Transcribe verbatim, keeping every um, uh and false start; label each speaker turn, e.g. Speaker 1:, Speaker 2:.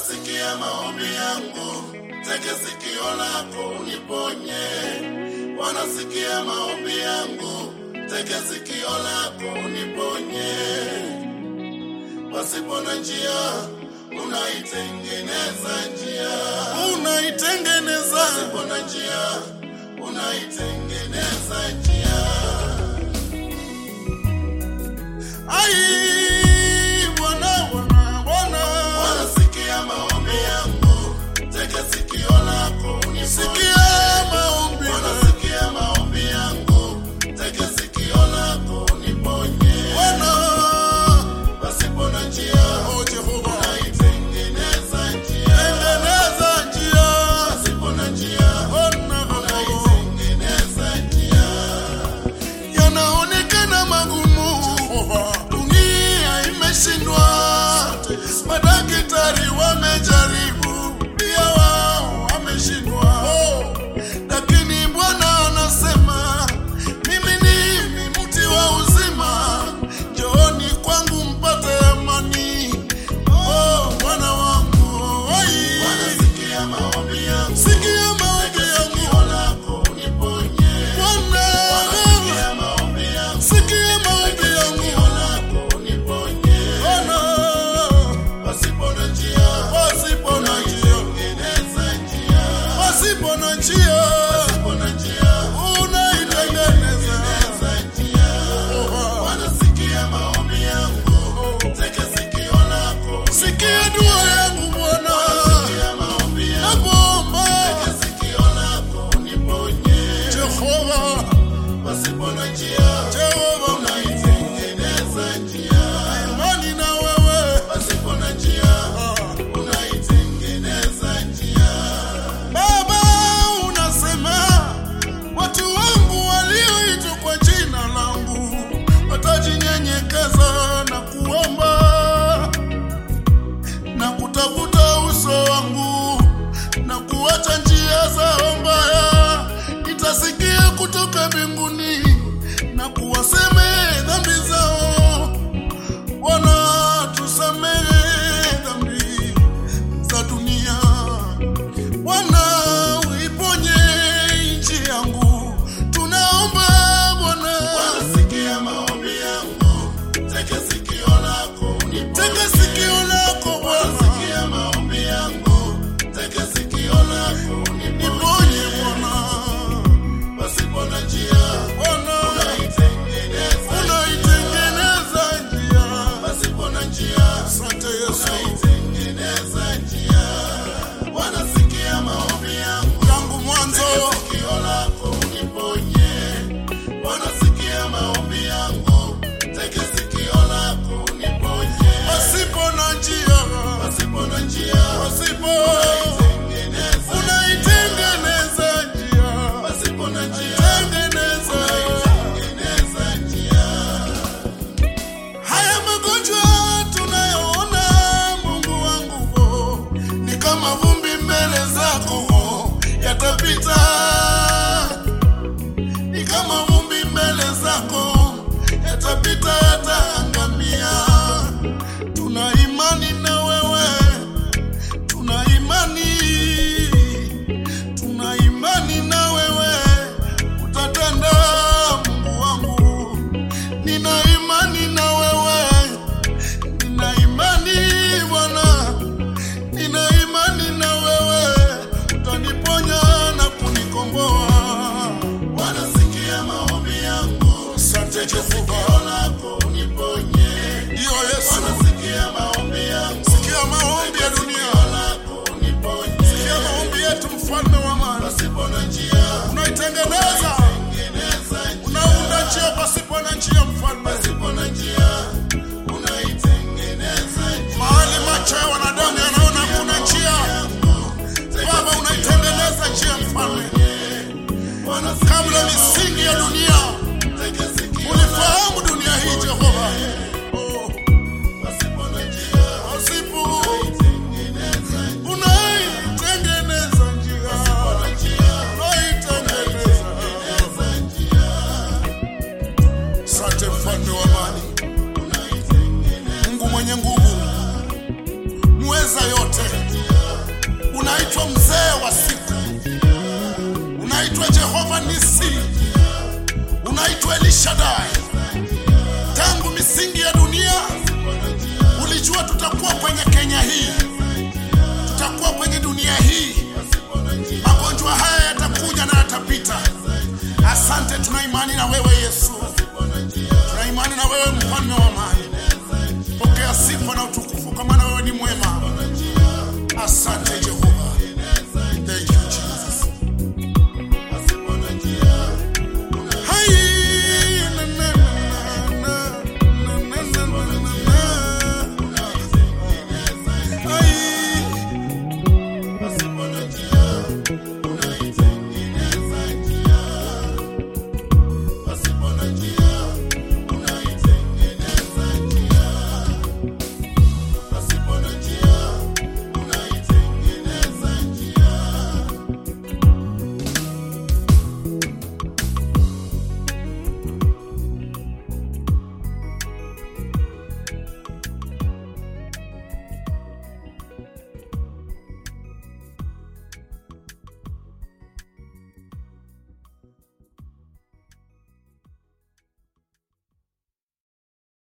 Speaker 1: Sikia maombi yangu, tega sikio lako uniponye. Wanasikia maombi yangu, tega sikio lako uniponye. Pasipo na njia, unaitengeneza njia. Unaitengeneza. Pasipo na njia, unaitengeneza njia. Ai sikia maombi, wanasikia maombi yangu, tega sikio lako uniponye. Bwana, pasipo na njia, oh Jehova, unaitengeneza njia. Tengeneza njia. Pasipo na njia, unaitengeneza njia. Yanaonekana magumu, dunia imeshindwa, madaktari wamejaribu, pia wao wameshindwa. Lakini Bwana anasema, mimi ni mti wa uzima, njooni kwangu mpate amani. Oh Bwana wangu, oi, wanasikia maombi yangu, sikia maombi yangu, sikio lako uniponye. Bwana, wanasikia maombi yangu, sikia maombi yangu, sikio lako uniponye. Bwana, pasipo na njia, pasipo na njia, tengeneza njia. Pasipo na njia, pasipo na njia, unaitengeneza njia. Wanasikia maombi yangu, tega sikio lako, sikia dua yangu Bwana. Wanasikia maombi yangu, tega sikio lako uniponye. Jehova, pasipo na njia, Jehova, unaitengeneza njia. Imani na wewe, pasipo na njia, unaitengeneza njia. Baba, unasema watu wangu walioitwa kwa jina langu watajinyenyekeza na kuomba na kutafuta uso wangu na kuacha njia zao mbaya, nitasikia kutoka mbinguni na kuwasamehe dhambi zao. Bwana, tusamehe dhambi za dunia. Bwana, uiponye nchi yangu, tunaomba Bwana. Wanasikia maombi yangu, tega sikio lako uniponye. Tega sikio lako Bwana. Wanasikia maombi yangu, tega sikio lako uniponye. Bwana, pasipo na njia, Bwana, unaitengeneza, unaitengeneza njia. Pasipo na njia, asante Yesu, unaitengeneza njia. Wanasikia maombi yangu, tangu mwanzo, tega sikio lako uniponye. Wanasikia maombi yangu, tega sikio lako uniponye. Pasipo na njia, pasipo na njia, pasipo, unaitengeneza, unaitengeneza njia. Pasipo na njia, tengeneza, unaitengeneza njia. Haya magonjwa tunayoona Mungu wangu, oh, ni kama vumbi mbele zako, oh, yatapita. Ni kama vumbi mbele zako, yatapita, yataangamia. Tuna imani na wewe, tuna imani, tuna imani na wewe, utatenda Mungu wangu. Nina imani na wewe, nina imani Bwana, nina imani na wewe, utaniponya na kunikomboa. El Shaddai, tangu misingi ya dunia ulijua tutakuwa kwenye Kenya hii, tutakuwa kwenye dunia hii. Magonjwa haya yatakuja na yatapita. Asante, tuna imani na wewe Yesu, tuna imani na wewe mfalme wa amani.